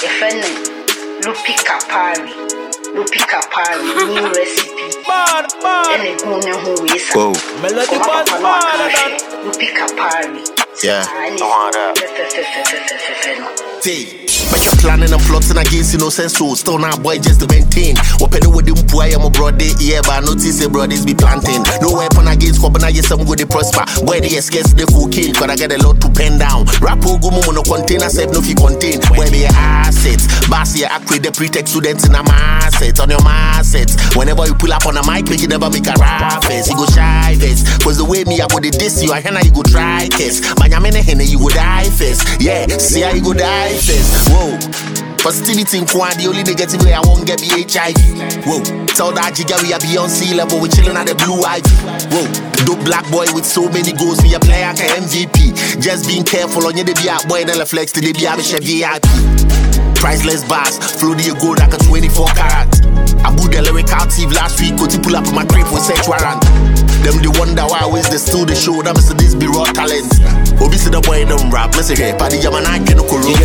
Lupi Kapari, new recipe. And it who is Melody Lupi Kapari. Yeah. But you're planning and plotting against innocent souls. Still now, boy, just to maintain. What penny with them poor, I'm a brother, yeah, but I notice the brothers be planting. No weapon against Kobana, yes, I'm good to prosper. Where they escape the cocaine, but I get a lot to pen down. Rapo go no container, safe no fi contain. Where they assets, Basia, I create the pretext students in a assets on your assets. Whenever you pull up on a mic, make you never make a rap face. You go shy face. Cause the way me, I go to diss you, I you go try kiss. Man, I'm in a henna, you go die face. Yeah, see how you go die face. Whoa. Positivity in Kwan, the only negative way I won't get be HIV. Whoa, tell that jigga we are beyond sea level, we chillin' at the blue ivy. Whoa, dope black boy with so many goals, we a player like a MVP. Just being careful on you, they be out boy, and flex till they be out VIP. Priceless bars, flow the gold like a 24 karat. I booed the lyric active last week, go to pull up my crib with search warrant. Them they wonder why always they still the show, that Mr. This be raw talent. Obviously the boy don't rap, let's say, Paddy Yaman I can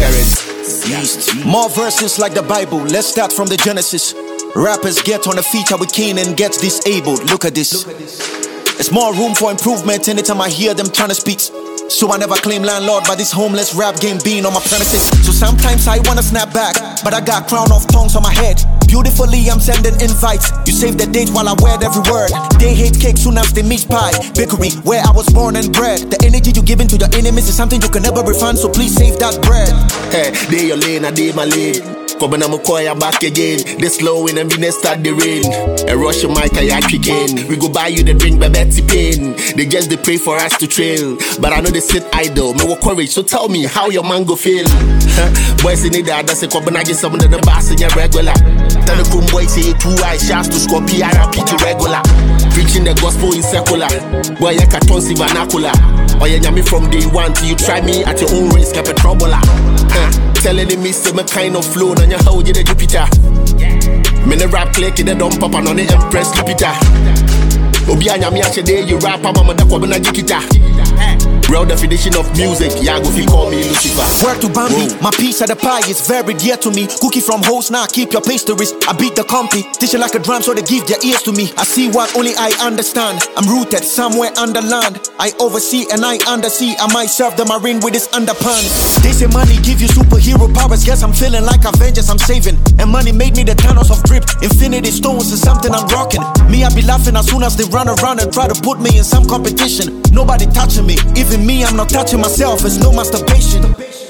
More verses like the Bible, let's start from the Genesis. Rappers get on a feature with Kane and gets disabled. Look at this. There's more room for improvement anytime I hear them trying to speak. So I never claim landlord, but this homeless rap game being on my premises. So sometimes I wanna snap back, but I got crown of tongues on my head. Beautifully I'm sending invites. You save the date while I wear every word. They hate cake soon as they meet pie. Bakery where I was born and bred. The energy you give into your enemies is something you can never refund, so please save that bread. Hey, they your lane, I they my lane. Coming on my coy, I'm back again. They slow in and we start the rain. A rush your mic, I kick in. We go buy you the drink by Betty Payne. They just they pray for us to trail. But I know they sit idle, me with courage. So tell me how your man go feel. Boys in it, that's a couple get some of the bass in your regular. Tell the cool boys say 2 eyes shots to score PRP to regular. Preaching the gospel in secular. Boy, I can't see vernacular. Or you me from day one till you try me at your own risk, keep a troubler. Telling me say my kind of flow, and you hold you the Jupiter. Me the rap click in the dump up and on the Empress Lupita. Obi anya me ache day you rap mama da kwa na jikita. Real definition of music, yeah, go feel call me Lucifer. Work to Bambi, my piece of the pie is very dear to me. Cookie from host, now keep your pastries. I beat the compy, teach it like a drum so they give their ears to me. I see what only I understand. I'm rooted somewhere under land. I oversee and I undersea. I might serve the marine with this underpants. They say money give you superhero powers. Guess I'm feeling like Avengers, I'm saving. And money made me the Thanos of drip. Infinity stones is something I'm rocking. Me, I be laughing as soon as they run around and try to put me in some competition. Nobody touching me, even me, I'm not touching myself. It's no masturbation.